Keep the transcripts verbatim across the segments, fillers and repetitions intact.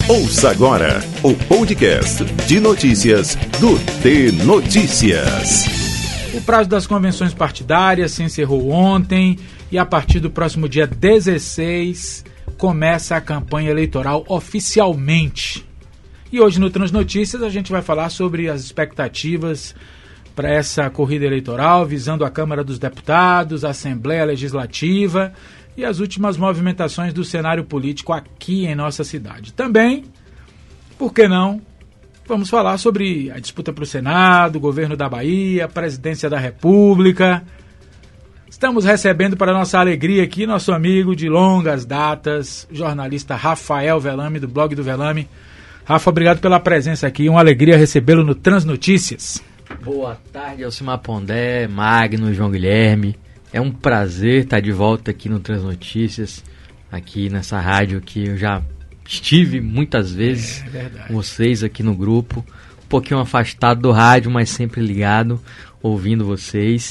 Ouça agora o podcast de notícias do T Notícias. O prazo das convenções partidárias se encerrou ontem e a partir do próximo dia dezesseis começa a campanha eleitoral oficialmente. E hoje no Transnotícias a gente vai falar sobre as expectativas para essa corrida eleitoral, visando a Câmara dos Deputados, a Assembleia Legislativa e as últimas movimentações do cenário político aqui em nossa cidade. Também, por que não, vamos falar sobre a disputa para o Senado, governo da Bahia, presidência da República. Estamos recebendo para nossa alegria aqui nosso amigo de longas datas, jornalista Rafael Velame, do blog do Velame. Rafa, obrigado pela presença aqui, uma alegria recebê-lo no Transnotícias. Boa tarde, Alcimar Pondé, Magno, João Guilherme. É um prazer estar de volta aqui no Transnotícias, aqui nessa rádio que eu já estive muitas vezes é, com vocês aqui no grupo. Um pouquinho afastado do rádio, mas sempre ligado, ouvindo vocês.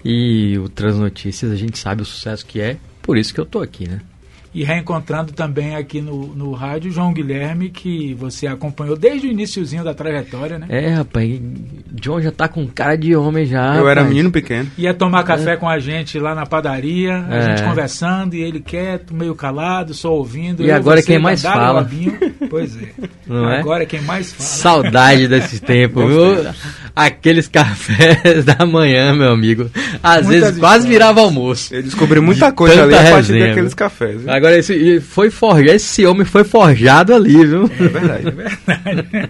E o Transnotícias, a gente sabe o sucesso que é, por isso que eu tô aqui, né? E reencontrando também aqui no, no rádio João Guilherme, que você acompanhou desde o iniciozinho da trajetória, né? É, rapaz, John já tá com cara de homem já. Eu rapaz. era menino pequeno. Ia tomar café é. com a gente lá na padaria, a é. gente conversando, e ele quieto, meio calado, só ouvindo. E agora quem mais fala. Labinho. Pois é. Não agora é? quem mais fala. Saudade desses tempos, viu? Aqueles cafés da manhã, meu amigo. Às Muitas vezes histórias. Quase virava almoço. Eu descobri muita coisa ali a partir daqueles cafés. Viu? Agora, esse, foi forjado, esse homem foi forjado ali, viu? É verdade. É verdade.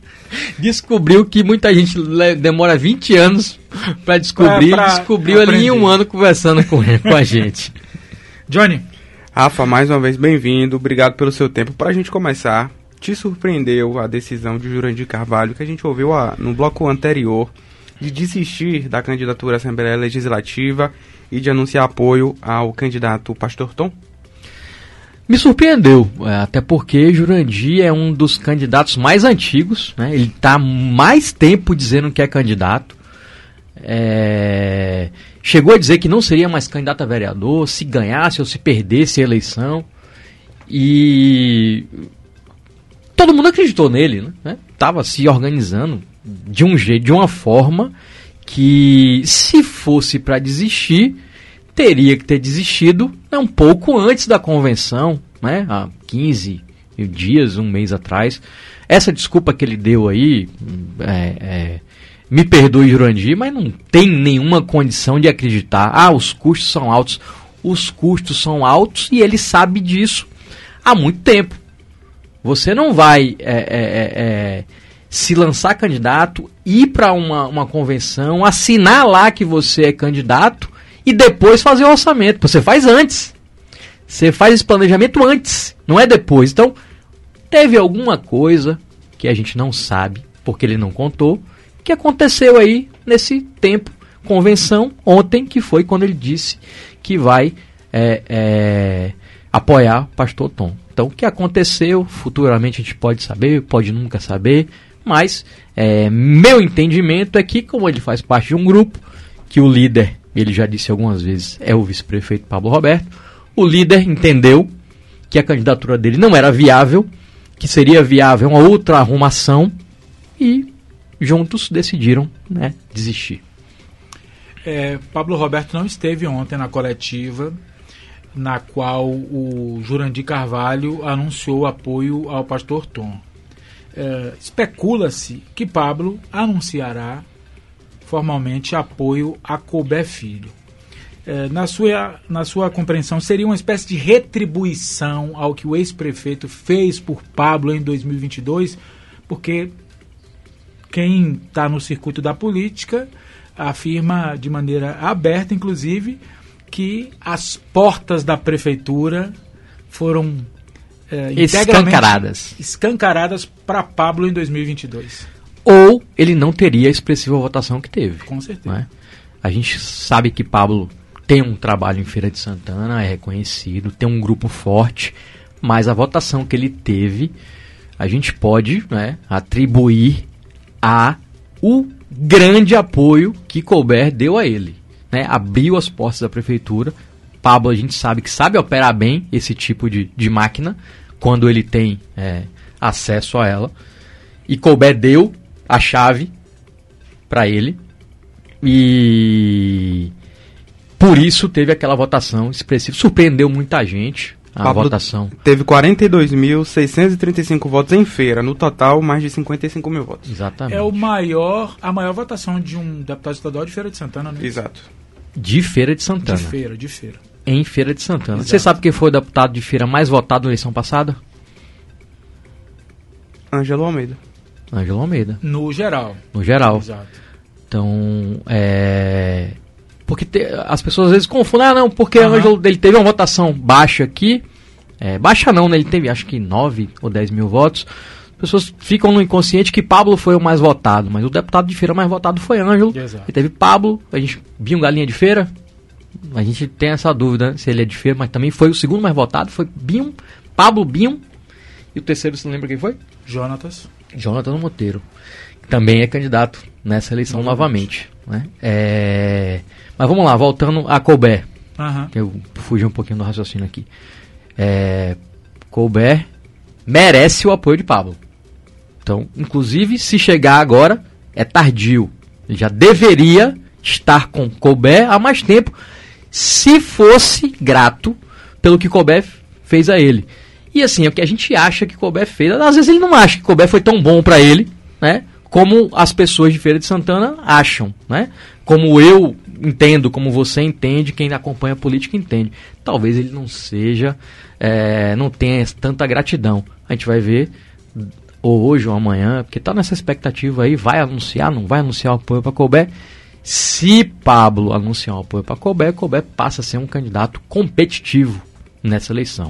Descobriu que muita gente demora vinte anos para descobrir. Pra, pra descobriu aprender. Ali em um ano conversando com, com a gente. Johnny. Rafa, mais uma vez bem-vindo. Obrigado pelo seu tempo. Para a gente começar, te surpreendeu a decisão de Jurandir Carvalho, que a gente ouviu a, no bloco anterior, de desistir da candidatura à Assembleia Legislativa e de anunciar apoio ao candidato Pastor Tom? Me surpreendeu, até porque Jurandir é um dos candidatos mais antigos, né? Ele está mais tempo dizendo que é candidato. É... Chegou a dizer que não seria mais candidato a vereador se ganhasse ou se perdesse a eleição. E todo mundo acreditou nele, né? Estava se organizando de um jeito, de uma forma que, se fosse para desistir, teria que ter desistido né, um pouco antes da convenção, né, há quinze dias, um mês atrás. Essa desculpa que ele deu aí, é, é, me perdoe, Jurandir, mas não tem nenhuma condição de acreditar. Ah, os custos são altos. Os custos são altos e ele sabe disso há muito tempo. Você não vai é, é, é, se lançar candidato, ir para uma, uma convenção, assinar lá que você é candidato e depois fazer o orçamento. Você faz antes. Você faz esse planejamento antes, não é depois. Então, teve alguma coisa que a gente não sabe, porque ele não contou, que aconteceu aí nesse tempo. Convenção ontem, que foi quando ele disse que vai é, é, apoiar o Pastor Tom. Então, o que aconteceu, futuramente a gente pode saber, pode nunca saber, mas é, meu entendimento é que, como ele faz parte de um grupo, que o líder, ele já disse algumas vezes, é o vice-prefeito Pablo Roberto, o líder entendeu que a candidatura dele não era viável, que seria viável uma outra arrumação e juntos decidiram né, desistir. É, Pablo Roberto não esteve ontem na coletiva na qual o Jurandir Carvalho anunciou apoio ao Pastor Tom. É, especula-se que Pablo anunciará formalmente apoio a Couber Filho. É, na, sua, na sua compreensão, seria uma espécie de retribuição ao que o ex-prefeito fez por Pablo em dois mil e vinte e dois, porque quem está no circuito da política afirma de maneira aberta, inclusive, que as portas da prefeitura foram é, escancaradas escancaradas para Pablo em dois mil e vinte e dois. Ou ele não teria a expressiva votação que teve. Com certeza. Né? A gente sabe que Pablo tem um trabalho em Feira de Santana, é reconhecido, tem um grupo forte, mas a votação que ele teve, a gente pode né, atribuir a o grande apoio que Couber deu a ele. Né? Abriu as portas da prefeitura. Pablo, a gente sabe que sabe operar bem esse tipo de, de máquina, quando ele tem é, acesso a ela. E Colbert deu a chave para ele. E por isso teve aquela votação expressiva. Surpreendeu muita gente a Pablo votação. Teve quarenta e dois mil seiscentos e trinta e cinco votos em feira. No total, mais de cinquenta e cinco mil votos. Exatamente. É o maior, a maior votação de um deputado estadual de Feira de Santana, né? Exato. De Feira de Santana. De feira, de feira. Em Feira de Santana. Exato. Você sabe quem foi o deputado de feira mais votado na eleição passada? Ângelo Almeida. Ângelo Almeida. No geral. No geral. Exato. Então, é... Porque te... as pessoas às vezes confundem. Ah, não, porque Uhum. o Ângelo ele teve uma votação baixa aqui. É, baixa não, né? Ele teve acho que nove ou dez mil votos. As pessoas ficam no inconsciente que Pablo foi o mais votado. Mas o deputado de feira mais votado foi Ângelo. Exato. E teve Pablo. A gente viu um galinha de feira. A gente tem essa dúvida, né, se ele é de feira. Mas também foi o segundo mais votado. Foi Bium, Pablo Bium. E o terceiro, você lembra quem foi? Jonatas. Jonathan Monteiro, que também é candidato nessa eleição novamente. novamente né? é... Mas vamos lá, voltando a Colbert, Uhum. que eu fugi um pouquinho do raciocínio aqui. É... Colbert merece o apoio de Pablo. Então, inclusive, se chegar agora, é tardio. Ele já deveria estar com Colbert há mais tempo, se fosse grato pelo que Colbert fez a ele. E assim, é o que a gente acha que Colbert fez. Às vezes ele não acha que Colbert foi tão bom para ele, né? Como as pessoas de Feira de Santana acham, né? Como eu entendo, como você entende, quem acompanha a política entende. Talvez ele não seja, é, não tenha tanta gratidão. A gente vai ver, ou hoje ou amanhã, porque tá nessa expectativa aí, vai anunciar, não vai anunciar o apoio para Colbert. Se Pablo anunciar o apoio para Colbert, Colbert passa a ser um candidato competitivo nessa eleição.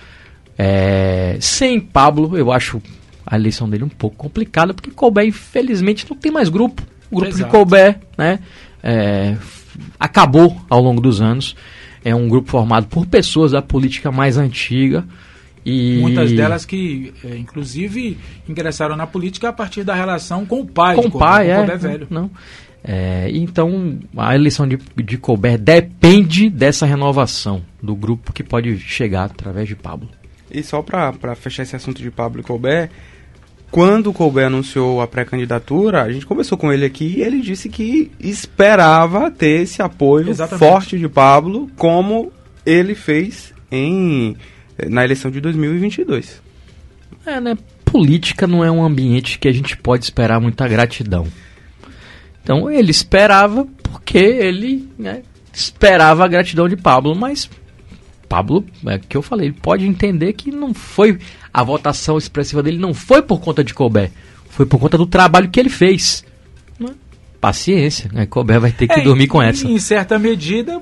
É, sem Pablo, eu acho a eleição dele um pouco complicada, porque Colbert, infelizmente, não tem mais grupo. O grupo Exato. de Colbert, né, é, acabou ao longo dos anos. É um grupo formado por pessoas da política mais antiga. E Muitas delas que, é, inclusive, ingressaram na política a partir da relação com o pai. com de o Colbert, pai, com é. Colbert velho. Não. É, então, a eleição de, de Colbert depende dessa renovação do grupo que pode chegar através de Pablo. E só para fechar esse assunto de Pablo e Colbert, quando o Colbert anunciou a pré-candidatura, a gente conversou com ele aqui e ele disse que esperava ter esse apoio Exatamente. forte de Pablo, como ele fez em, na eleição de dois mil e vinte e dois. É, né? Política não é um ambiente que a gente pode esperar muita gratidão. Então ele esperava porque ele, né, esperava a gratidão de Pablo, mas Pablo, é o que eu falei, ele pode entender que não foi, a votação expressiva dele não foi por conta de Colbert, foi por conta do trabalho que ele fez. Né? Paciência, né? Colbert vai ter que É, dormir com em- essa. Em certa medida,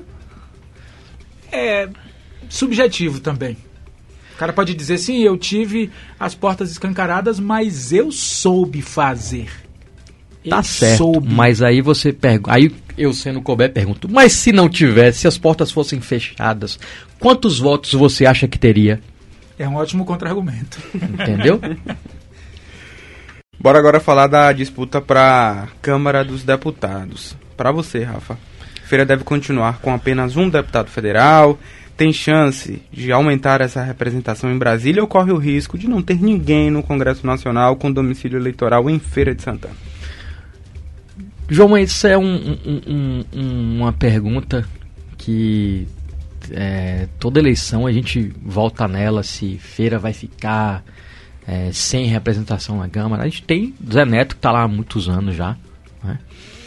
é subjetivo também. O cara pode dizer, sim, eu tive as portas escancaradas, mas eu soube fazer. Tá Eu certo, soube. mas aí você pergunta, aí eu sendo Colbert pergunto, mas se não tivesse, se as portas fossem fechadas, quantos votos você acha que teria? É um ótimo contra-argumento. Entendeu? Bora agora falar da disputa para Câmara dos Deputados. Para você, Rafa, Feira deve continuar com apenas um deputado federal? Tem chance de aumentar essa representação em Brasília ou corre o risco de não ter ninguém no Congresso Nacional com domicílio eleitoral em Feira de Santana? João, isso é um, um, um, um, uma pergunta que é, toda eleição a gente volta nela, se Feira vai ficar é, sem representação na Câmara. A gente tem Zé Neto, que está lá há muitos anos já, né?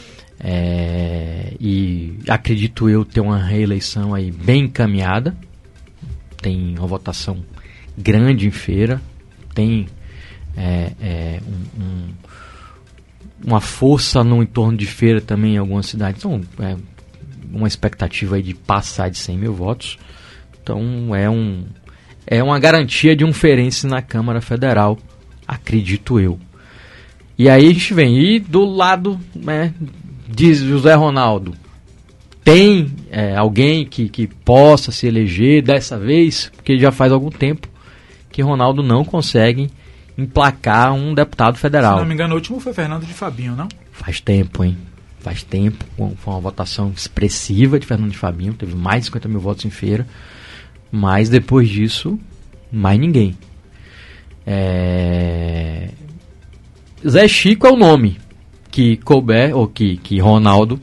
É, e acredito eu ter uma reeleição aí bem encaminhada. Tem uma votação grande em Feira, tem é, é, um, um, uma força no entorno de Feira também em algumas cidades. Então, é uma expectativa aí de passar de cem mil votos. Então, é, um, é uma garantia de um feirense na Câmara Federal, acredito eu. E aí a gente vem, e do lado, né, diz José Ronaldo, tem é, alguém que, que possa se eleger dessa vez? Porque já faz algum tempo que Ronaldo não consegue emplacar um deputado federal. Se não me engano, o último foi Fernando de Fabinho, não? Faz tempo, hein? Faz tempo. Foi uma votação expressiva de Fernando de Fabinho. Teve mais de cinquenta mil votos em Feira. Mas depois disso, mais ninguém. É... Zé Chico é o nome que couber, ou que, que Ronaldo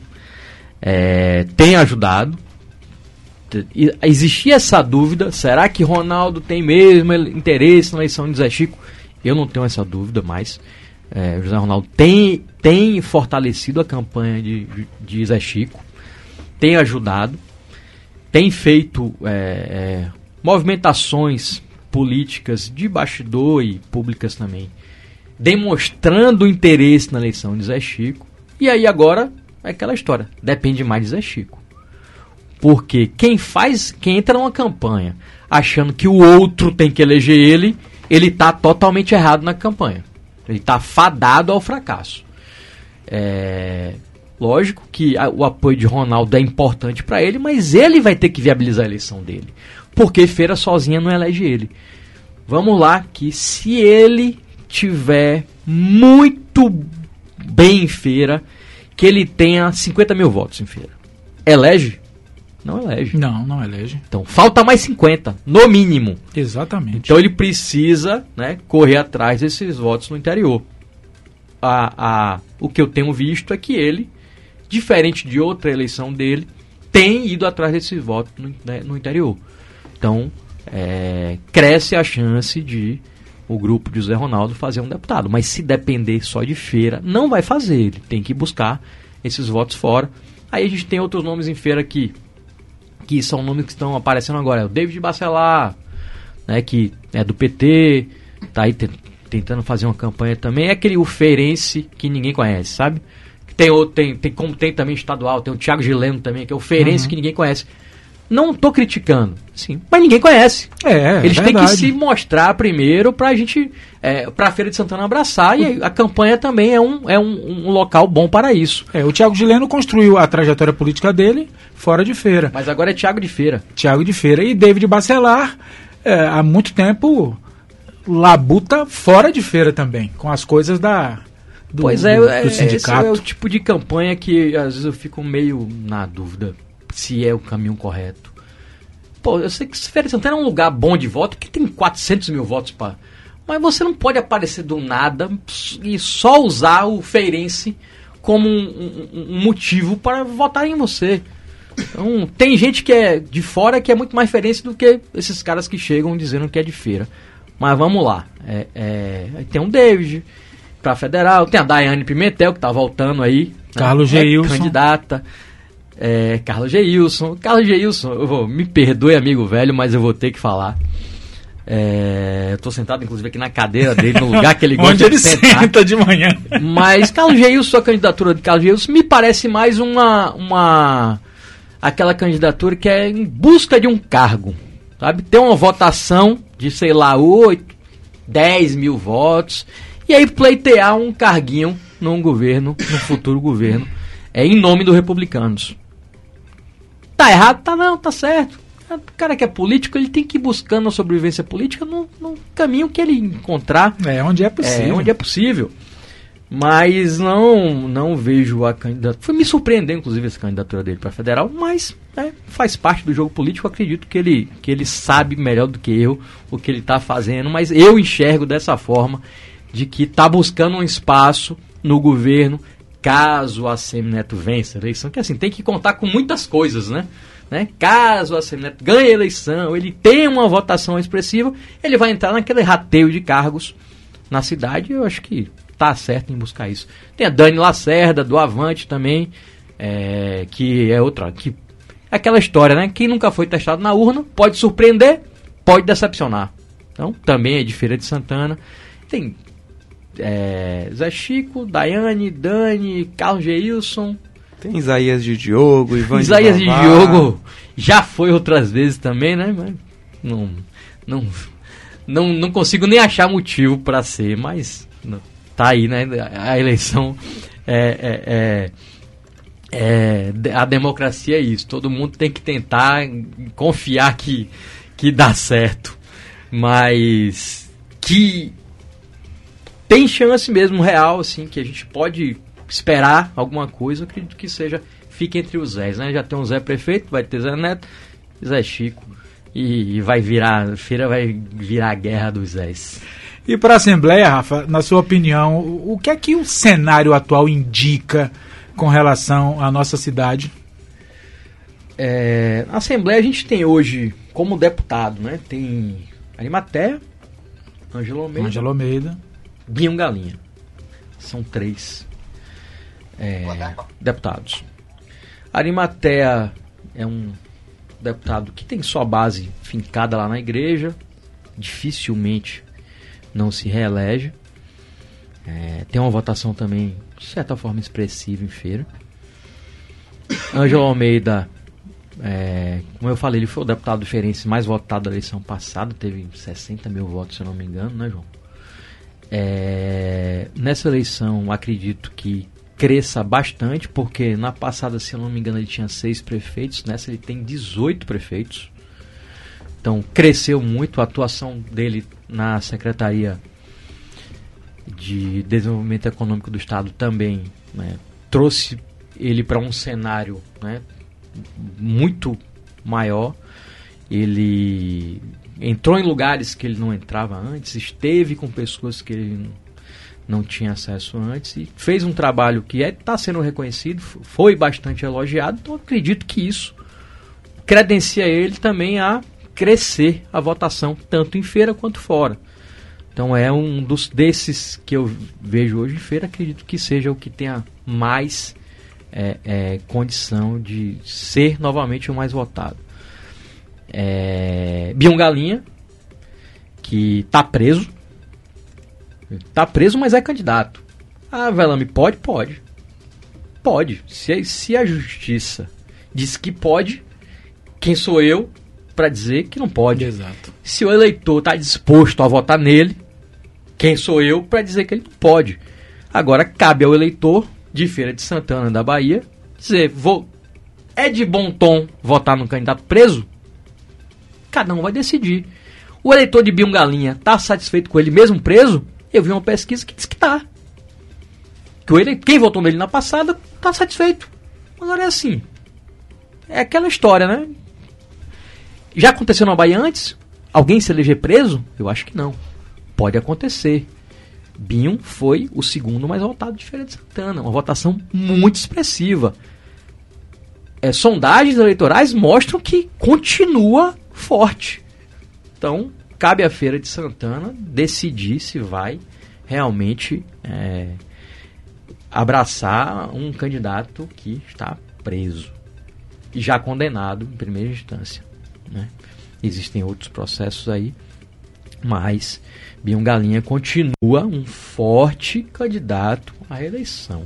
é, tem ajudado. E existia essa dúvida, será que Ronaldo tem mesmo interesse na eleição de Zé Chico? Eu não tenho essa dúvida mais. É, José Ronaldo tem, tem fortalecido a campanha de, de Zé Chico, tem ajudado, tem feito é, é, movimentações políticas de bastidor e públicas também, demonstrando interesse na eleição de Zé Chico. E aí agora é aquela história, depende mais de Zé Chico. Porque quem faz, quem entra numa campanha achando que o outro tem que eleger ele, ele está totalmente errado na campanha. Ele está fadado ao fracasso. É, lógico que a, o apoio de Ronaldo é importante para ele, mas ele vai ter que viabilizar a eleição dele. Porque Feira sozinha não elege ele. Vamos lá, que se ele tiver muito bem em Feira, que ele tenha cinquenta mil votos em Feira. Elege? Não elege. Não, não elege. Então, falta mais cinquenta, no mínimo. Exatamente. Então, ele precisa, né, correr atrás desses votos no interior. A, a, o que eu tenho visto é que ele, diferente de outra eleição dele, tem ido atrás desses votos no, né, no interior. Então, é, cresce a chance de o grupo de José Ronaldo fazer um deputado. Mas se depender só de Feira, não vai fazer. Ele tem que buscar esses votos fora. Aí a gente tem outros nomes em Feira que... que são nomes que estão aparecendo agora. É o David Bacelar, né, que é do P T, tá aí te, tentando fazer uma campanha também. É aquele ufeirense que ninguém conhece, sabe? Tem outro, tem, tem, como tem também estadual, tem o Thiago Gileno também, que é o ufeirense uhum. que ninguém conhece. Não tô criticando, sim, mas ninguém conhece. É, Eles é têm que se mostrar primeiro pra gente, é, pra Feira de Santana abraçar, e a campanha também é um, é um, um local bom para isso. É, o Thiago Gileno construiu a trajetória política dele fora de Feira. Mas agora é Thiago de Feira. Thiago de Feira e David Bacelar, é, há muito tempo, labuta fora de Feira também, com as coisas da, do, pois é, do, é, do sindicato. Esse é o tipo de campanha que às vezes eu fico meio na dúvida se é o caminho correto. Pô, eu sei que Feira de Santana é um lugar bom de voto, que tem quatrocentos mil votos para... Mas você não pode aparecer do nada e só usar o feirense como um, um, um motivo para votar em você. Então, tem gente que é de fora que é muito mais feirense do que esses caras que chegam dizendo que é de Feira. Mas vamos lá. É, é, tem um David para federal, tem a Daiane Pimentel, que tá voltando aí. Carlos né, Geilson. É candidata. É, Carlos Geilson. Carlos Geilson, eu vou, me perdoe, amigo velho, mas eu vou ter que falar. É, eu tô sentado, inclusive, aqui na cadeira dele, no lugar que ele gosta Onde ele de sentar. senta de manhã. Mas Carlos Geilson, a candidatura de Carlos Geilson me parece mais uma, uma... aquela candidatura que é em busca de um cargo, sabe? Tem uma votação de, sei lá, oito, dez mil votos, e aí pleitear um carguinho num governo, no futuro governo, é em nome dos republicanos. Tá errado? Tá não, tá certo. O cara que é político, ele tem que ir buscando a sobrevivência política no, no caminho que ele encontrar. É, onde é possível. É, onde é possível. Mas não, não vejo a candidatura. Foi me surpreender, inclusive, essa candidatura dele para federal, mas é, faz parte do jogo político. Acredito que ele, que ele sabe melhor do que eu o que ele está fazendo, mas eu enxergo dessa forma, de que está buscando um espaço no governo, caso a Semineto vença a eleição, que assim, tem que contar com muitas coisas, né? né? Caso a Semineto ganhe a eleição, ele tem uma votação expressiva, ele vai entrar naquele rateio de cargos na cidade. Eu acho que tá certo em buscar isso. Tem a Dani Lacerda, do Avante também, é, que é outra, que aquela história, né? Quem nunca foi testado na urna pode surpreender, pode decepcionar. Então, também é de Feira de Santana. Tem é, Zé Chico, Daiane, Dani, Carlos Geilson. Tem Isaías de Diogo, Ivan Isaías de de Diogo já foi outras vezes também, né? Mas não, não, não, não consigo nem achar motivo para ser, mas não, tá aí, né? A eleição é, é, é, é a democracia é isso. Todo mundo tem que tentar confiar que, que dá certo, mas que tem chance mesmo real, assim, que a gente pode esperar alguma coisa. Eu acredito que seja, fique entre os Zés, né? Já tem um Zé prefeito, vai ter Zé Neto, Zé Chico, e, e vai virar, Feira vai virar a guerra dos Zés. E para a Assembleia, Rafa, na sua opinião, o que é que o cenário atual indica com relação à nossa cidade? É, na Assembleia a gente tem hoje, como deputado, né? Tem Arimatea, Ângelo Almeida, Ângelo Almeida, Binho Galinha. São três é, deputados. Arimatea é um deputado que tem sua base fincada lá na igreja, dificilmente não se reelege. É, tem uma votação também, de certa forma, expressiva em feira. Ângelo Almeida, é, como eu falei, ele foi o deputado diferente mais votado da eleição passada, teve sessenta mil votos, se eu não me engano, né, João? É, nessa eleição, acredito que cresça bastante, porque na passada, se eu não me engano, ele tinha seis prefeitos, nessa ele tem dezoito prefeitos. Então, cresceu muito a atuação dele na Secretaria de Desenvolvimento Econômico do Estado também, né, trouxe ele para um cenário, né, muito maior. Ele entrou em lugares que ele não entrava antes, esteve com pessoas que ele não tinha acesso antes e fez um trabalho que está sendo reconhecido, foi bastante elogiado. Então, acredito que isso credencia ele também a crescer a votação, tanto em feira quanto fora. Então é um dos desses que eu vejo hoje em feira, acredito que seja o que tenha mais é, é, condição de ser novamente o mais votado. É, Binho Galinha, que está preso, está preso, mas é candidato. Ah, Velame, pode? Pode. Pode. Se, se a justiça diz que pode, quem sou eu para dizer que não pode? Exato. Se o eleitor está disposto a votar nele, quem sou eu para dizer que ele não pode? Agora cabe ao eleitor de Feira de Santana da Bahia dizer, vou, é de bom tom votar num candidato preso? Cada um vai decidir. O eleitor de Binho Galinha está satisfeito com ele mesmo preso? Eu vi uma pesquisa que diz que está. Que ele, quem votou nele na passada está satisfeito. Agora é assim. É aquela história, né? Já aconteceu na Bahia antes? Alguém se eleger preso? Eu acho que não. Pode acontecer. Binho foi o segundo mais votado de Feira de Santana. Uma votação muito expressiva. É, sondagens eleitorais mostram que continua forte. Então, cabe à Feira de Santana decidir se vai realmente é, abraçar um candidato que está preso e já condenado em primeira instância, né? Existem outros processos aí, mas Binho Galinha continua um forte candidato à reeleição.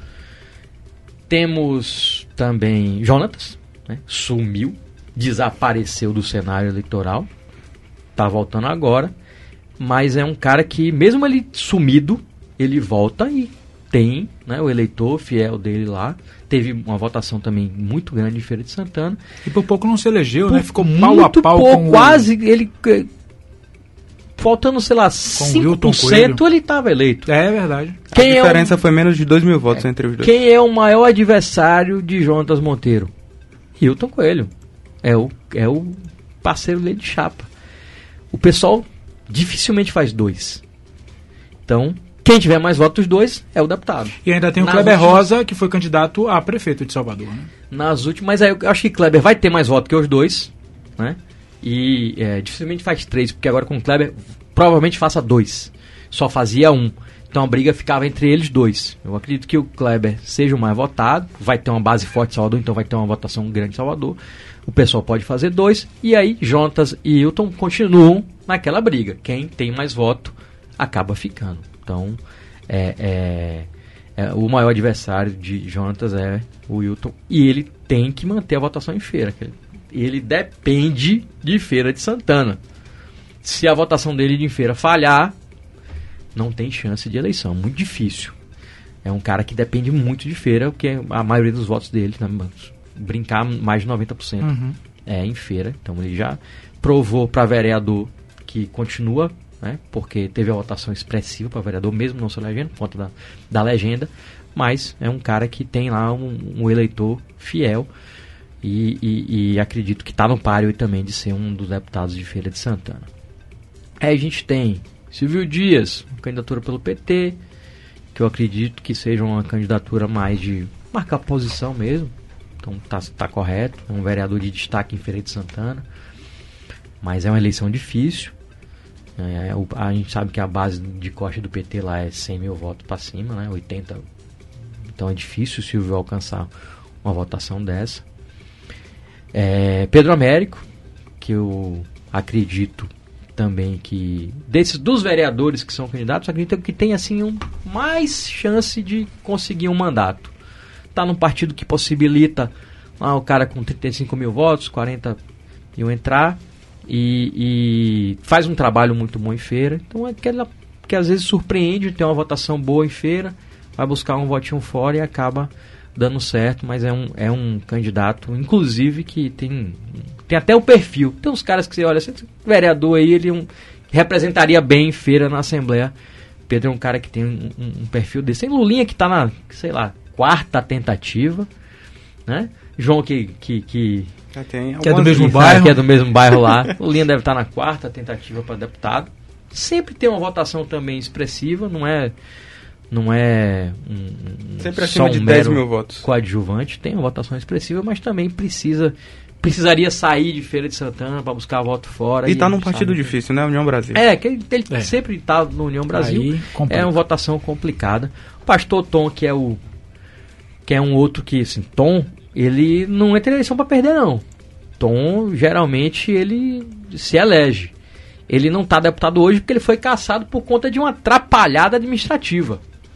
Temos também Jonatas, né? Sumiu, desapareceu do cenário eleitoral, está voltando agora, mas é um cara que, mesmo ele sumido, ele volta e tem, né, o eleitor fiel dele lá. Teve uma votação também muito grande em Feira de Santana. E por pouco não se elegeu, por né? Ficou pau a pau pouco, com quase o... ele faltando, sei lá, cinco por cento ele estava eleito. É verdade. Quem a diferença é o... foi menos de dois mil votos é. entre os dois. Quem é o maior adversário de Jonatas Monteiro? Hilton Coelho. É o, é o parceiro dele de chapa. O pessoal dificilmente faz dois. Então, quem tiver mais votos dos dois é o deputado. E ainda tem o Nas Kleber últimas... Rosa, que foi candidato a prefeito de Salvador, né? Nas últimas, mas aí eu acho que Kleber vai ter mais votos que os dois, né? E é, dificilmente faz três, porque agora com o Kleber provavelmente faça dois. Só fazia um. Então a briga ficava entre eles dois. Eu acredito que o Kleber seja o mais votado, vai ter uma base forte em Salvador, então vai ter uma votação grande em Salvador. O pessoal pode fazer dois, e aí Jonatas e Hilton continuam naquela briga. Quem tem mais voto acaba ficando. Então, é, é, é, o maior adversário de Jonatas é o Hilton, e ele tem que manter a votação em feira. Ele depende de Feira de Santana. Se a votação dele de feira falhar, não tem chance de eleição. Muito difícil. É um cara que depende muito de feira, porque a maioria dos votos dele, né, brincar mais de noventa por cento uhum. é em feira. Então ele já provou para vereador que continua, né, porque teve a votação expressiva para vereador, mesmo não se elegendo, por conta da, da legenda. Mas é um cara que tem lá um, um eleitor fiel. E, e, e acredito que está no páreo também de ser um dos deputados de Feira de Santana. Aí a gente tem Silvio Dias, candidatura pelo P T, que eu acredito que seja uma candidatura mais de marcar posição mesmo. Então tá, tá correto, é um vereador de destaque em Feira de Santana. Mas é uma eleição difícil. É, o, a gente sabe que a base de corte do P T lá é cem mil votos para cima, né? oitenta. Então é difícil o Silvio alcançar uma votação dessa. É, Pedro Américo, que eu acredito também que desses dos vereadores que são candidatos, acredito que tem assim um, mais chance de conseguir um mandato. Tá num partido que possibilita ah, o cara com trinta e cinco mil votos, quarenta iam entrar e, e faz um trabalho muito bom em Feira. Então é aquela que às vezes surpreende, tem uma votação boa em Feira, vai buscar um votinho fora e acaba dando certo, mas é um, é um candidato, inclusive, que tem, tem até o perfil. Tem uns caras que você olha, esse vereador aí, ele um, representaria bem em Feira na Assembleia. Pedro é um cara que tem um, um, um perfil desse. Tem Lulinha que está na, sei lá, quarta tentativa, né? João que... que, que Já tem que é do mesmo que, bairro. Que é do mesmo bairro lá. Lulinha deve estar na quarta tentativa para deputado. Sempre tem uma votação também expressiva, não é... Não é um, sempre acima de dez mil votos. Coadjuvante, tem uma votação expressiva, mas também precisa precisaria sair de Feira de Santana para buscar voto fora. E está num partido difícil, né? União Brasil. É, que ele, ele é. sempre está no União Brasil. Aí, é uma votação complicada. O pastor Tom, que é o que é um outro que, assim, Tom, ele não entra em eleição para perder, não. Tom, geralmente, ele se elege. Ele não está deputado hoje porque ele foi cassado por conta de uma atrapalhada administrativa.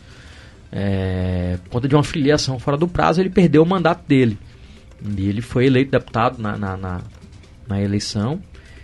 É, por conta de uma filiação fora do prazo, ele perdeu o mandato dele. E ele foi eleito deputado na, na, na, na eleição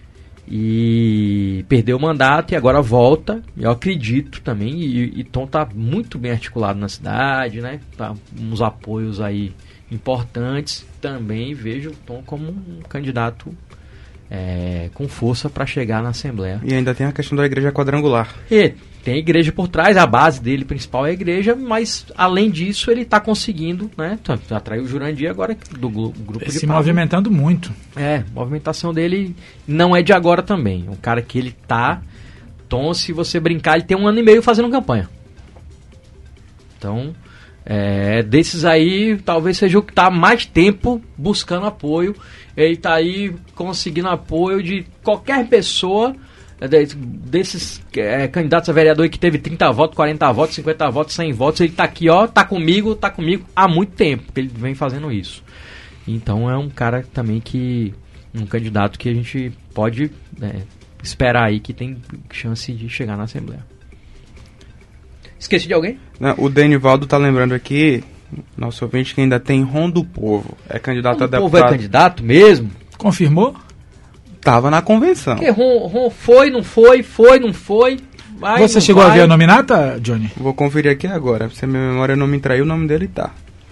e perdeu o mandato e agora volta. Eu acredito também, e, e Tom está muito bem articulado na cidade, né? Tá uns apoios aí importantes. Também vejo o Tom como um candidato é, com força para chegar na Assembleia. E ainda tem a questão da igreja quadrangular. E tem a igreja por trás, a base dele principal é a igreja, mas além disso ele está conseguindo, né? Atraiu o Jurandir agora do grupo de se Pablo. movimentando muito. É, a movimentação dele não é de agora também. Um cara que ele tá, Tom, se você brincar, ele tem um ano e meio fazendo campanha. Então, é, desses aí, talvez seja o que está mais tempo buscando apoio. Ele está aí conseguindo apoio de qualquer pessoa, desses é, candidatos a vereador que teve trinta votos, quarenta votos, cinquenta votos, cem votos. Ele está aqui, ó, tá comigo, tá comigo há muito tempo que ele vem fazendo isso. Então é um cara também que, um candidato que a gente pode é, esperar aí que tem chance de chegar na Assembleia. Esqueci de alguém? Não, o Denivaldo tá lembrando aqui, nosso ouvinte, que ainda tem Ron do Povo. É candidato Ron a do deputado. Povo é candidato mesmo? Confirmou? Tava na convenção. Porque Ron, Ron foi, não foi, foi, não foi. Vai, Você não chegou vai. a ver a nominata, Johnny? Vou conferir aqui agora. Se a minha memória não me traiu, o nome dele tá.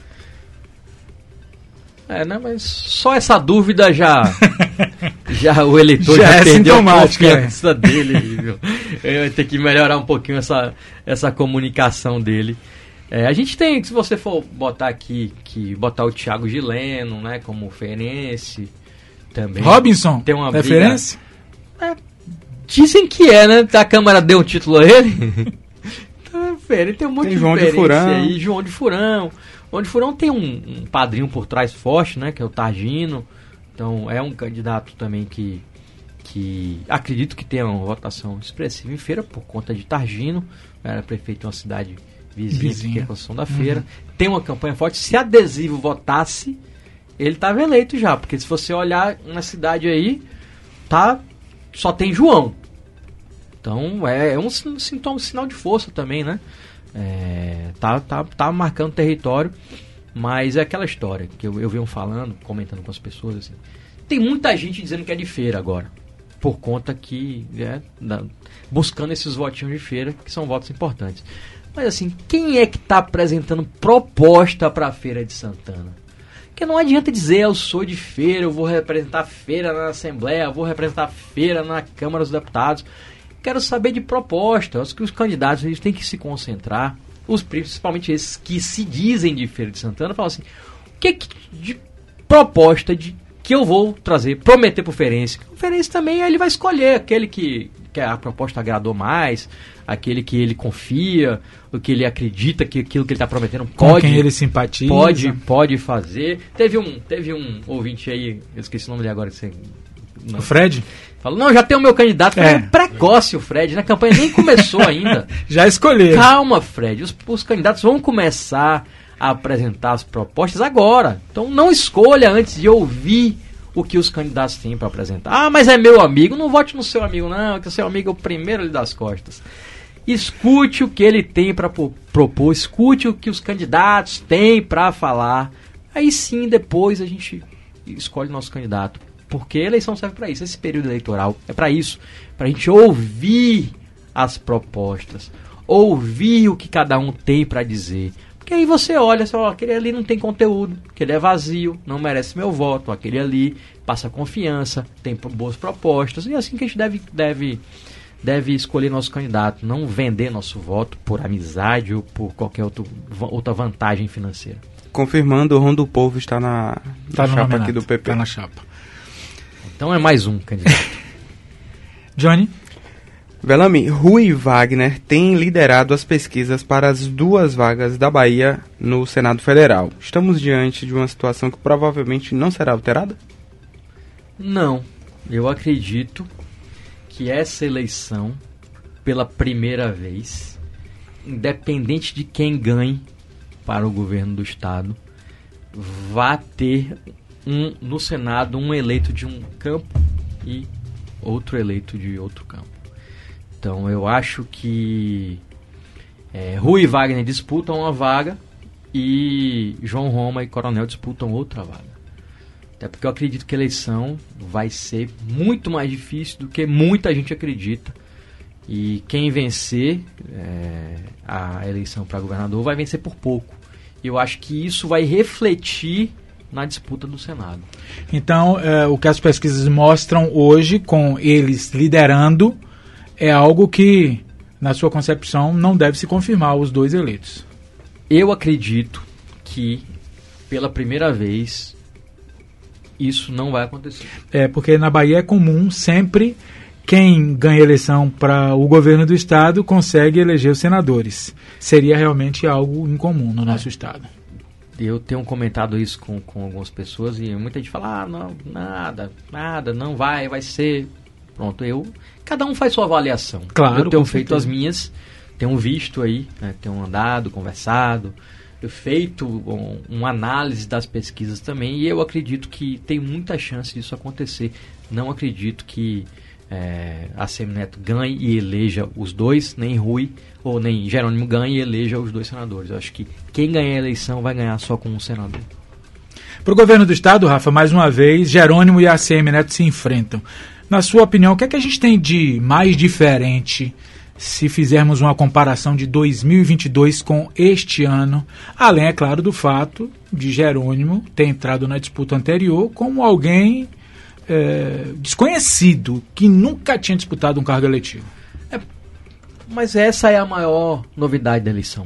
É, né? Mas só essa dúvida já. já o eleitor Já já, é perdeu a sintomática, confiança dele. Viu? Eu vou ter que melhorar um pouquinho essa, essa comunicação dele. É, a gente tem, se você for botar aqui, que botar o Thiago Gileno, né, como feirense. Também. Robinson, tem uma referência? É, dizem que é, né? A Câmara deu um título a ele. Então, ele tem um monte tem de João de referência Furão. aí. João de Furão. João de Furão tem um, um padrinho por trás forte, né? Que é o Targino. Então é um candidato também que, que acredito que tenha uma votação expressiva em Feira por conta de Targino. Era prefeito de uma cidade vizinha, vizinha. que é a Conceição da Feira. Uhum. Tem uma campanha forte. Se Adesivo votasse, ele estava eleito já, porque se você olhar na cidade aí, tá, só tem João. Então é, é um sintoma, um sinal de força também, né? É, tá, tá, tá marcando território, mas é aquela história que eu, eu venho falando, comentando com as pessoas assim. Tem muita gente dizendo que é de Feira agora, por conta que é, da, buscando esses votinhos de Feira, que são votos importantes. Mas assim, quem é que está apresentando proposta para a Feira de Santana? Porque não adianta dizer, eu sou de Feira, eu vou representar Feira na Assembleia, eu vou representar Feira na Câmara dos Deputados. Quero saber de proposta. Acho que os candidatos eles têm que se concentrar, os principalmente esses que se dizem de Feira de Santana, falam assim, o que, que de proposta, de que eu vou trazer, prometer pro Ferenc. O Ferenc também ele vai escolher aquele que, que a proposta agradou mais, aquele que ele confia, o que ele acredita que aquilo que ele está prometendo pode, com quem ele simpatiza. Pode, pode fazer. Teve um, teve um ouvinte aí, eu esqueci o nome dele agora. Você, o Fred? Falou, não, já tem o meu candidato. É. É precoce o Fred, na campanha nem começou ainda. Já escolheu. Calma, Fred, os, os candidatos vão começar a apresentar as propostas agora. Então não escolha antes de ouvir o que os candidatos têm para apresentar. Ah, mas é meu amigo. Não vote no seu amigo, não, que o seu amigo é o primeiro ali das costas. Escute o que ele tem para propor, escute o que os candidatos têm para falar. Aí sim, depois a gente escolhe o nosso candidato. Porque a eleição serve para isso. Esse período eleitoral é para isso. Para a gente ouvir as propostas, ouvir o que cada um tem para dizer. Porque aí você olha, você fala, aquele ali não tem conteúdo, aquele é vazio, não merece meu voto, aquele ali passa confiança, tem boas propostas, e é assim que a gente deve, deve, deve escolher nosso candidato, não vender nosso voto por amizade ou por qualquer outro, outra vantagem financeira. Confirmando, o Ron do Povo está na, tá na chapa aqui do P P. Tá na chapa. Então é mais um candidato. Johnny? Velame, Rui Wagner tem liderado as pesquisas para as duas vagas da Bahia no Senado Federal. Estamos diante de uma situação que provavelmente não será alterada? Não. Eu acredito que essa eleição, pela primeira vez, independente de quem ganhe para o governo do Estado, vai ter um, no Senado um eleito de um campo e outro eleito de outro campo. Então eu acho que é, Rui e Wagner disputam uma vaga e João Roma e Coronel disputam outra vaga. Até porque eu acredito que a eleição vai ser muito mais difícil do que muita gente acredita. E quem vencer é, a eleição para governador vai vencer por pouco. E eu acho que isso vai refletir na disputa do Senado. Então, é, o que as pesquisas mostram hoje, com eles liderando, é algo que, na sua concepção, não deve se confirmar os dois eleitos. Eu acredito que, pela primeira vez, isso não vai acontecer. É, porque na Bahia é comum, sempre, quem ganha eleição para o governo do Estado consegue eleger os senadores. Seria realmente algo incomum no nosso é. Estado. Eu tenho comentado isso com, com algumas pessoas e muita gente fala, ah, não, nada, nada, não vai, vai ser... Pronto, eu... Cada um faz sua avaliação. Claro, eu tenho feito as minhas, tenho visto aí, né, tenho andado, conversado, eu feito um, uma análise das pesquisas também e eu acredito que tem muita chance disso acontecer. Não acredito que é, ACM Neto ganhe e eleja os dois, nem Rui ou nem Jerônimo ganhe e eleja os dois senadores. Eu acho que quem ganhar a eleição vai ganhar só com um senador. Para o governo do Estado, Rafa, mais uma vez, Jerônimo e A C M Neto se enfrentam. Na sua opinião, o que é que a gente tem de mais diferente se fizermos uma comparação de dois mil e vinte e dois com este ano? Além, é claro, do fato de Jerônimo ter entrado na disputa anterior como alguém é, desconhecido, que nunca tinha disputado um cargo eletivo. É, mas essa é a maior novidade da eleição.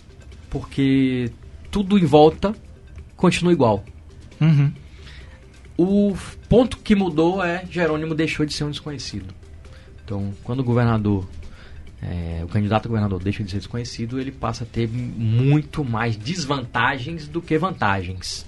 Porque tudo em volta continua igual. Uhum. O ponto que mudou é Jerônimo deixou de ser um desconhecido. Então, quando o governador, é, o candidato a governador deixa de ser desconhecido, ele passa a ter muito mais desvantagens do que vantagens.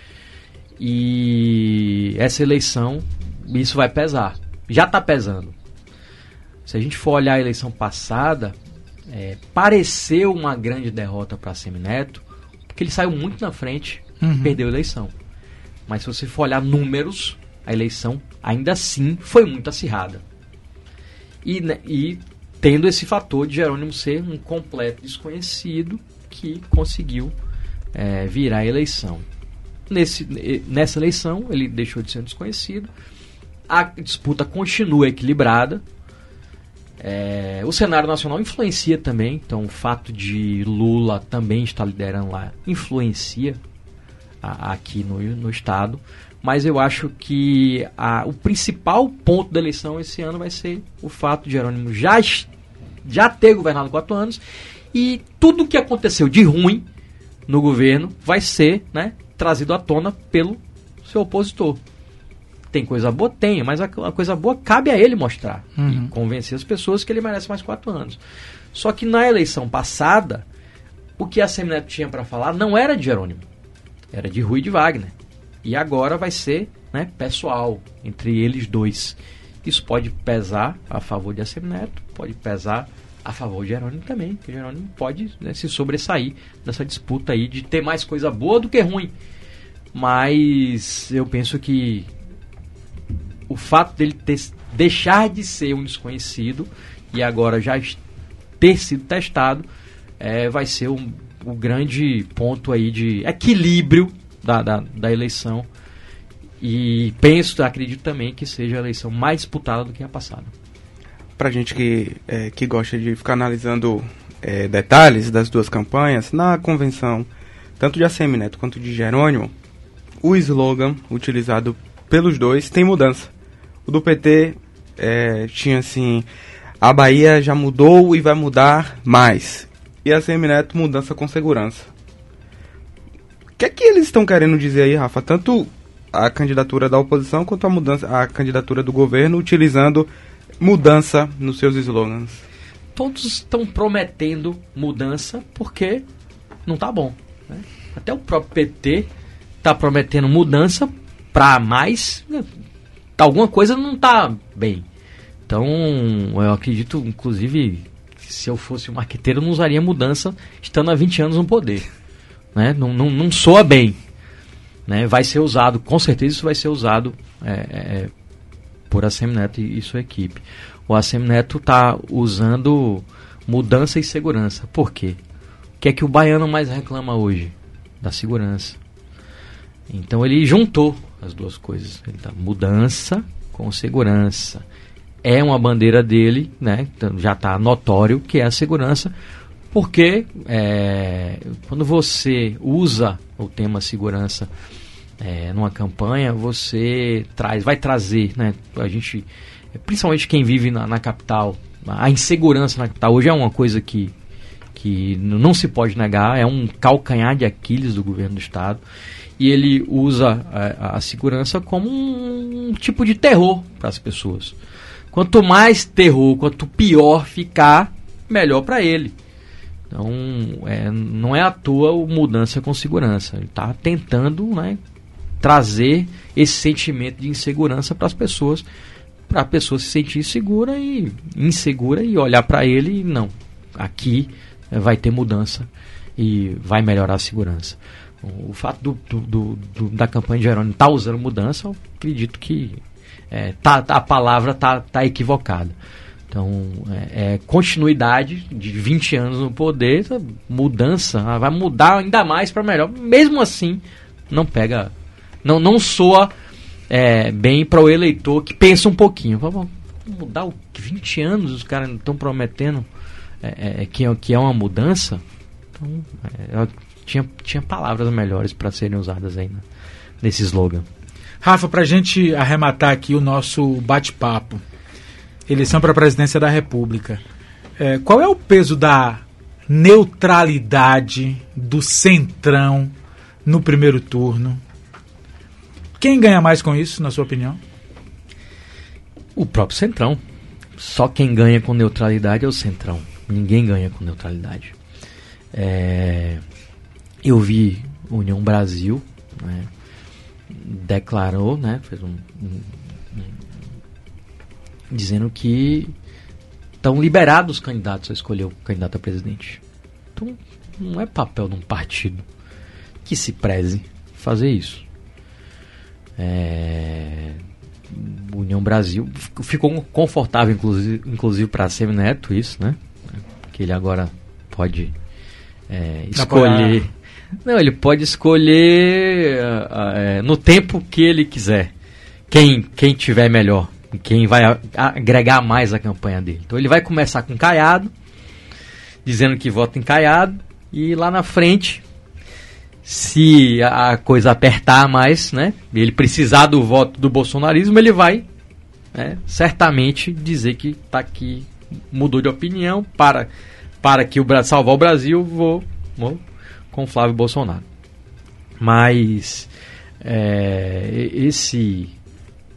E essa eleição, isso vai pesar. Já está pesando. Se a gente for olhar a eleição passada, é, pareceu uma grande derrota para Semineto, porque ele saiu muito na frente, uhum. perdeu a eleição. Mas se você for olhar números, a eleição ainda assim foi muito acirrada. E, né, e tendo esse fator de Jerônimo ser um completo desconhecido que conseguiu é, virar a eleição. Nesse, nessa eleição, ele deixou de ser um desconhecido. A disputa continua equilibrada. É, o cenário nacional influencia também. Então, o fato de Lula também estar liderando lá influencia aqui no, no estado, mas eu acho que a, o principal ponto da eleição esse ano vai ser o fato de Jerônimo já, já ter governado quatro anos e tudo o que aconteceu de ruim no governo vai ser, né, trazido à tona pelo seu opositor. Tem coisa boa? Tem, mas a, a coisa boa cabe a ele mostrar. Uhum. E convencer as pessoas que ele merece mais quatro anos. Só que na eleição passada, o que a Semineto tinha para falar não era de Jerônimo. Era de Rui e de Wagner. E agora vai ser, né, pessoal, entre eles dois. Isso pode pesar a favor de Assemineto, pode pesar a favor de Jerônimo também. Porque Jerônimo pode, né, se sobressair nessa disputa aí de ter mais coisa boa do que ruim. Mas eu penso que o fato dele ter, deixar de ser um desconhecido e agora já ter sido testado é, vai ser um, um grande ponto aí de equilíbrio da, da, da eleição. E penso, acredito também que seja a eleição mais disputada do que a passada. Pra gente que, é, que gosta de ficar analisando é, detalhes das duas campanhas, na convenção, tanto de Assemineto quanto de Jerônimo, o slogan utilizado pelos dois tem mudança. O do P T é, tinha assim, a Bahia já mudou e vai mudar mais. E a Assemineto, mudança com segurança. O que é que eles estão querendo dizer aí, Rafa? Tanto a candidatura da oposição quanto a, mudança, a candidatura do governo, utilizando mudança nos seus slogans. Todos estão prometendo mudança porque não tá bom, né? Até o próprio P T está prometendo mudança para mais, né? Alguma coisa não tá bem. Então, eu acredito, inclusive, que se eu fosse um marqueteiro, eu não usaria mudança estando há vinte anos no poder, né? Não, não, não soa bem, né? Vai ser usado, com certeza isso vai ser usado é, é, por Assemineto e, e sua equipe. O Assemineto está usando mudança e segurança. Por quê? O que é que o baiano mais reclama hoje? Da segurança. Então ele juntou as duas coisas. Ele tá mudança com segurança. É uma bandeira dele, né? Então, já está notório que é a segurança, porque é, quando você usa o tema segurança é, numa campanha, você traz, vai trazer, né? A gente, principalmente quem vive na, na capital, a insegurança na capital hoje é uma coisa que que não se pode negar, é um calcanhar de Aquiles do governo do estado. E ele usa a, a segurança como um, um tipo de terror para as pessoas. Quanto mais terror, quanto pior ficar, melhor para ele. Então, é, não é à toa o mudança com segurança. Ele está tentando, né, trazer esse sentimento de insegurança para as pessoas, para a pessoa se sentir segura e insegura e olhar para ele e não, aqui é, vai ter mudança e vai melhorar a segurança. O fato do, do, do, do, da campanha de Jerônimo estar tá usando mudança, eu acredito que é, tá, a palavra está tá equivocada. Então, é, é continuidade de vinte anos no poder, mudança, vai mudar ainda mais para melhor. Mesmo assim, não pega, não, não soa é, bem para o eleitor que pensa um pouquinho. Vamos mudar o vinte anos, os caras estão prometendo é, é, que, é, que é uma mudança. Então, é, Tinha, tinha palavras melhores para serem usadas aí, né, nesse slogan. Rafa, para a gente arrematar aqui o nosso bate-papo, eleição para a presidência da República, é, qual é o peso da neutralidade do centrão no primeiro turno? Quem ganha mais com isso, na sua opinião? O próprio centrão. Só quem ganha com neutralidade é o centrão. Ninguém ganha com neutralidade. É... Eu vi União Brasil, né, declarou, né, fez um, um, um dizendo que estão liberados os candidatos a escolher o candidato a presidente. Então não é papel de um partido que se preze fazer isso. É, União Brasil ficou confortável, inclusive, inclusive para Assemineto isso, né, que ele agora pode é, escolher. Apoiar. Não, ele pode escolher uh, uh, no tempo que ele quiser, quem, quem tiver melhor, quem vai a, agregar mais a campanha dele. Então ele vai começar com Caiado, dizendo que vota em Caiado, e lá na frente, se a, a coisa apertar mais, né, ele precisar do voto do bolsonarismo, ele vai, né, certamente dizer que tá aqui, mudou de opinião, para, para que o salvar o Brasil, vou... vou com Flávio Bolsonaro. Mas é, esse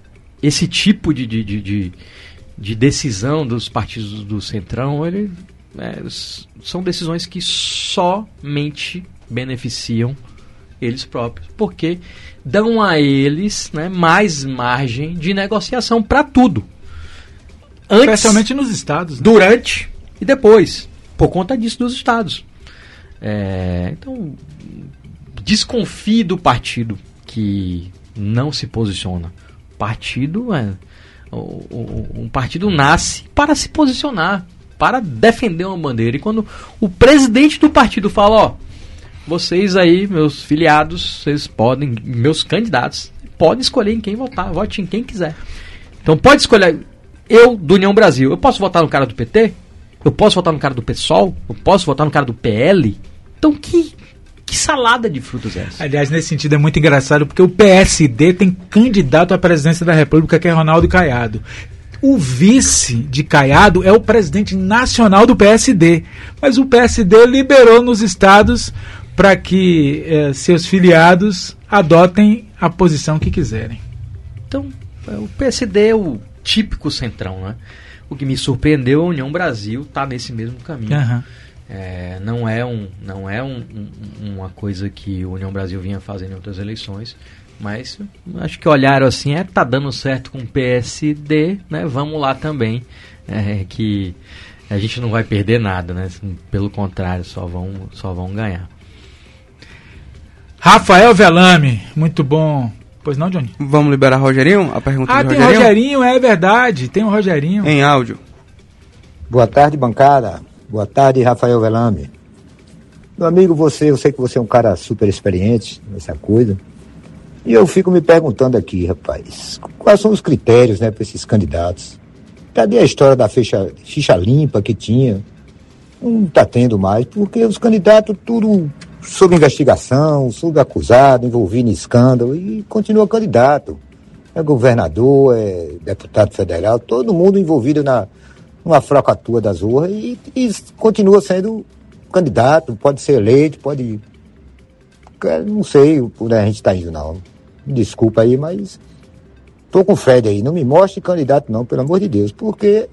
esse tipo de, de, de, de, de decisão dos partidos do Centrão, ele, é, são decisões que somente beneficiam eles próprios, porque dão a eles, né, mais margem de negociação para tudo. Antes, especialmente nos estados, né? Durante e depois, por conta disso dos estados. É, então, desconfie do partido que não se posiciona. Partido é, um partido nasce para se posicionar, para defender uma bandeira. E quando o presidente do partido fala, ó, vocês aí, meus filiados, vocês podem, meus candidatos, podem escolher em quem votar, vote em quem quiser. Então pode escolher, eu do União Brasil, eu posso votar no cara do P T? Eu posso votar no cara do PSOL? Eu posso votar no cara do P L? Então que, que salada de frutos é essa? Aliás, nesse sentido é muito engraçado, porque o P S D tem candidato à presidência da República, que é Ronaldo Caiado. O vice de Caiado é o presidente nacional do P S D, mas o P S D liberou nos estados para que eh, seus filiados adotem a posição que quiserem. Então, o P S D é o típico centrão, né? O que me surpreendeu, a União Brasil está nesse mesmo caminho. Uhum. É, não é, um, não é um, um, uma coisa que o União Brasil vinha fazendo em outras eleições, mas acho que olharam assim, é, tá dando certo com o P S D, né? Vamos lá também, é, que a gente não vai perder nada, né? Pelo contrário, só vão, só vão ganhar. Rafael Velame, muito bom. Pois não, Johnny? Vamos liberar Rogerinho? A pergunta ah, de tem Rogerinho? Rogerinho, é verdade, tem o Rogerinho. Em áudio. Boa tarde, bancada. Boa tarde, Rafael Velame. Meu amigo, você, eu sei que você é um cara super experiente nessa coisa. E eu fico me perguntando aqui, rapaz, quais são os critérios, né, para esses candidatos? Cadê a história da ficha, ficha limpa que tinha? Não está tendo mais, porque os candidatos tudo sob investigação, sob acusado, envolvido em escândalo, e continua candidato. É governador, é deputado federal, todo mundo envolvido na numa fracatua das urras e, e continua sendo candidato, pode ser eleito, pode... Não sei por onde a gente está indo, não. Desculpa aí, mas tô com o Fred aí. Não me mostre candidato, não, pelo amor de Deus, porque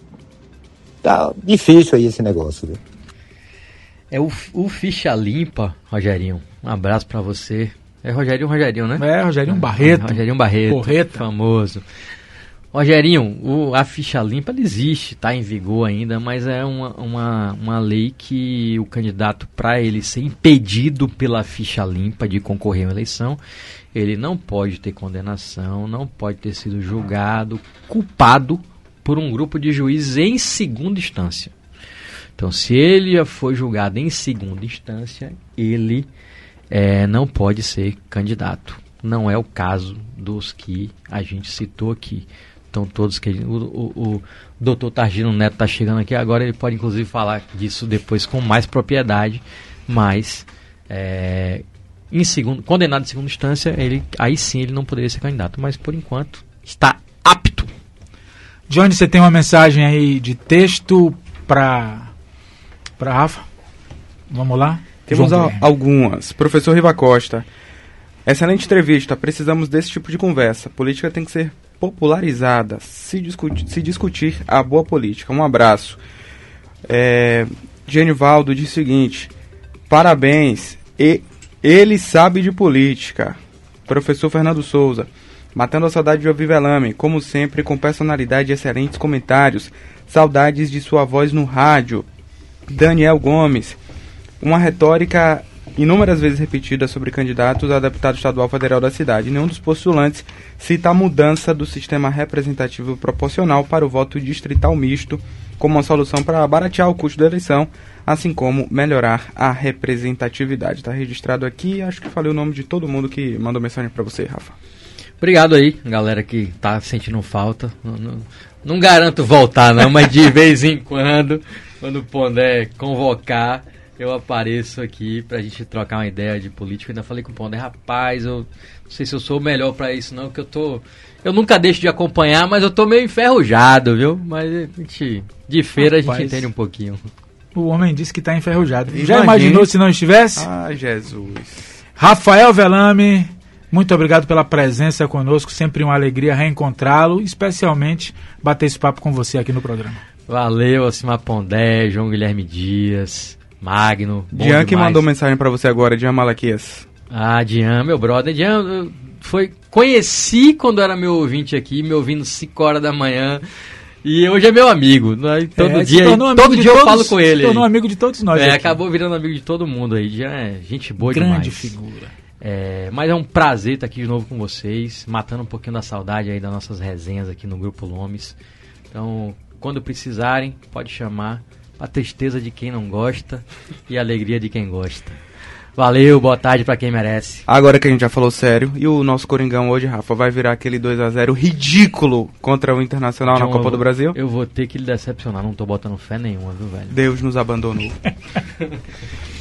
tá difícil aí esse negócio, viu? É o, o Ficha Limpa, Rogerinho. Um abraço pra você. É Rogerinho, Rogerinho, né? É, Rogerinho Barreto. É, Rogerinho Barreto. Porreta. Famoso. Rogerinho, o, a ficha limpa ela existe, está em vigor ainda, mas é uma, uma, uma lei que o candidato, para ele ser impedido pela ficha limpa de concorrer a uma eleição, ele não pode ter condenação, não pode ter sido julgado, culpado por um grupo de juízes em segunda instância. Então, se ele já foi julgado em segunda instância, ele é, não pode ser candidato. Não é o caso dos que a gente citou aqui. Então, todos que o, o, o doutor Targino Neto está chegando aqui agora, ele pode inclusive falar disso depois com mais propriedade, mas é, em segundo, condenado em segunda instância, ele, aí sim ele não poderia ser candidato, mas por enquanto está apto. Johnny, você tem uma mensagem aí de texto para para Rafa? Vamos lá? Temos a, algumas. Professor Riva Costa, excelente entrevista, precisamos desse tipo de conversa. Política tem que ser popularizada, se discutir, se discutir a boa política. Um abraço. É, Genivaldo diz o seguinte: parabéns, e, ele sabe de política. Professor Fernando Souza, matando a saudade de ouvir Velame, como sempre, com personalidade e excelentes comentários. Saudades de sua voz no rádio. Daniel Gomes, uma retórica inúmeras vezes repetida sobre candidatos a deputado estadual federal da cidade. Nenhum dos postulantes cita a mudança do sistema representativo proporcional para o voto distrital misto como uma solução para baratear o custo da eleição, assim como melhorar a representatividade. Está registrado aqui, acho que falei o nome de todo mundo que mandou mensagem para você, Rafa. Obrigado aí, galera que tá sentindo falta. Não, não, não garanto voltar não, mas de vez em quando, quando puder convocar, eu apareço aqui pra gente trocar uma ideia de política. Eu ainda falei com o Pondé, rapaz, eu não sei se eu sou o melhor pra isso não, que eu tô... Eu nunca deixo de acompanhar, mas eu tô meio enferrujado, viu? Mas a gente, de feira rapaz, a gente entende um pouquinho. O homem disse que tá enferrujado. Imagine. Já imaginou se não estivesse? Ah, Jesus. Rafael Velame, Muito obrigado pela presença conosco, sempre uma alegria reencontrá-lo, especialmente bater esse papo com você aqui no programa. Valeu, Alcimar Pondé, João Guilherme Dias, Magno. Dian que mandou mensagem pra você agora, Dian Malaquias. Ah, Dian, meu brother. Dian, foi, conheci quando era meu ouvinte aqui, me ouvindo cinco horas da manhã. E hoje é meu amigo. Né? Todo é, dia, todo dia todos, eu falo com ele. Se tornou amigo de todos nós. É, aqui. Acabou virando amigo de todo mundo aí. Dian é gente boa Grande demais. Grande figura. É, mas é um prazer estar aqui de novo com vocês, matando um pouquinho da saudade aí das nossas resenhas aqui no Grupo Lomes. Então, quando precisarem, pode chamar. A tristeza de quem não gosta e a alegria de quem gosta. Valeu, boa tarde pra quem merece. Agora que a gente já falou sério, e o nosso Coringão hoje, Rafa, vai virar aquele dois a zero ridículo contra o Internacional John, na Copa do Brasil? Eu vou ter que lhe decepcionar, não tô botando fé nenhuma, viu, velho? Deus nos abandonou.